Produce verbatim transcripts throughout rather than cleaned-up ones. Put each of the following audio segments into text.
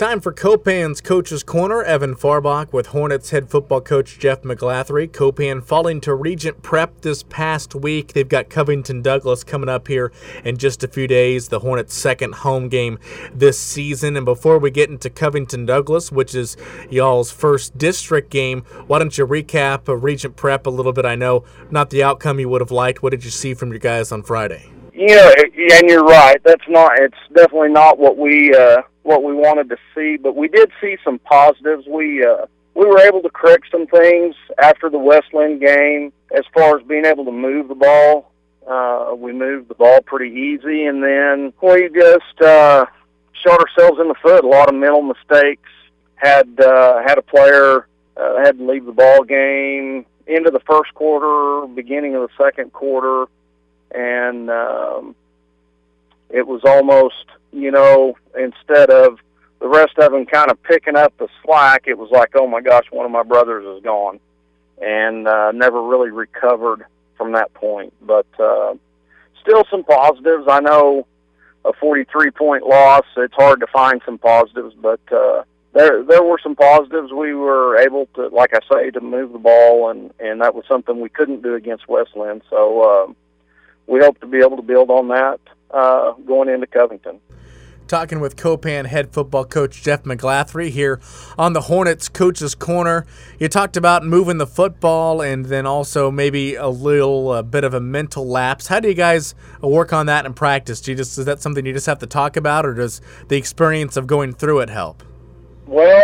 Time for Copan's Coach's Corner. Evan Farbach with Hornets head football coach Jeff McGlathery. Copan falling to Regent Prep this past week. They've got Covington Douglas coming up here in just a few days, the Hornets' second home game this season. And before we get into Covington Douglas, which is y'all's first district game, why don't you recap of Regent Prep a little bit? I know not the outcome you would have liked. What did you see from your guys on Friday? Yeah, and you're right. That's not. It's definitely not what we uh, what we wanted to see. But we did see some positives. We uh, we were able to correct some things after the Westland game, as far as being able to move the ball. Uh, we moved the ball pretty easy, and then we just uh, shot ourselves in the foot. A lot of mental mistakes. Had uh, had a player uh, had to leave the ball game into the first quarter, beginning of the second quarter. And um, it was almost, you know, instead of the rest of them kind of picking up the slack, it was like, oh, my gosh, one of my brothers is gone. And uh, never really recovered from that point. But uh, still some positives. I know a forty-three point loss, it's hard to find some positives, but uh, there there were some positives. We were able to, like I say, to move the ball, and, and that was something we couldn't do against Westland. So, uh, we hope to be able to build on that uh, going into Covington. Talking with Copan head football coach Jeff McGlathery here on the Hornets Coach's Corner. You talked about moving the football and then also maybe a little uh, bit of a mental lapse. How do you guys work on that in practice? Do you just, is that something you just have to talk about, or does the experience of going through it help? Well,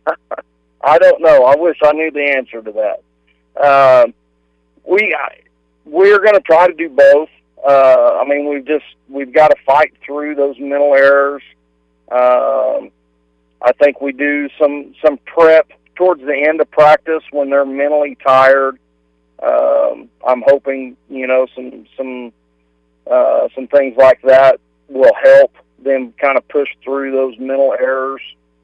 I don't know. I wish I knew the answer to that. Uh, we... I, We're going to try to do both. Uh, I mean, we've just we've got to fight through those mental errors. Um, I think we do some some prep towards the end of practice when they're mentally tired. Um, I'm hoping you know some some uh, some things like that will help them kind of push through those mental errors.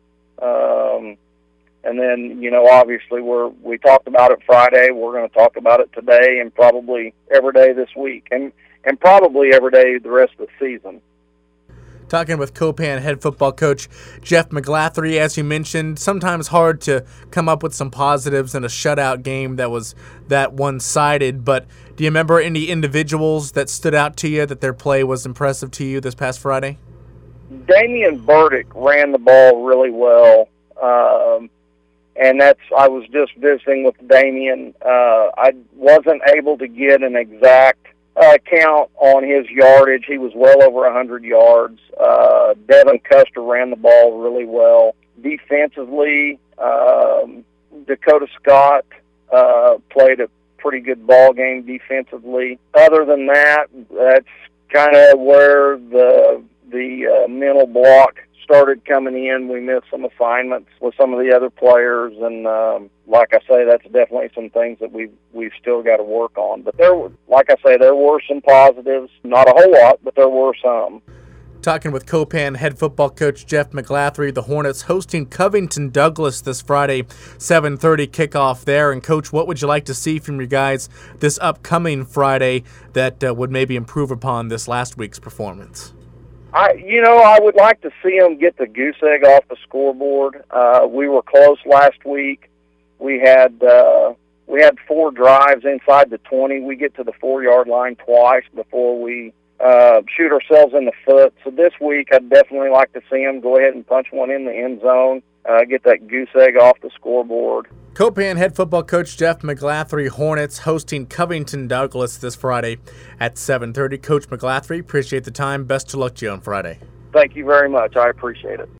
Um, And then, you know, obviously we're, we talked about it Friday. We're going to talk about it today and probably every day this week and, and probably every day the rest of the season. Talking with Copan head football coach Jeff McGlathery, as you mentioned, sometimes hard to come up with some positives in a shutout game that was that one-sided. But do you remember any individuals that stood out to you, that their play was impressive to you this past Friday? Damian Burdick ran the ball really well. Um, And that's, I was just visiting with Damian. Uh, I wasn't able to get an exact uh, count on his yardage. He was well over one hundred yards. Uh, Devin Custer ran the ball really well. Defensively, um, Dakota Scott uh, played a pretty good ball game defensively. Other than that, that's kind of where the, the uh, mental block started coming in. We missed some assignments with some of the other players, and um, like I say, that's definitely some things that we've we've still got to work on. But there, were, like I say, there were some positives. Not a whole lot, but there were some. Talking with Copan head football coach Jeff McGlathery, the Hornets hosting Covington Douglas this Friday, seven thirty kickoff there. And Coach, what would you like to see from your guys this upcoming Friday that uh, would maybe improve upon this last week's performance? I, you know, I would like to see them get the goose egg off the scoreboard. Uh, we were close last week. We had uh, we had four drives inside the twenty. We get to the four-yard line twice before we uh, shoot ourselves in the foot. So this week, I'd definitely like to see them go ahead and punch one in the end zone, uh, get that goose egg off the scoreboard. Copan head football coach Jeff McGlathery, Hornets hosting Covington Douglas this Friday at seven thirty. Coach McGlathery, appreciate the time. Best of luck to you on Friday. Thank you very much. I appreciate it.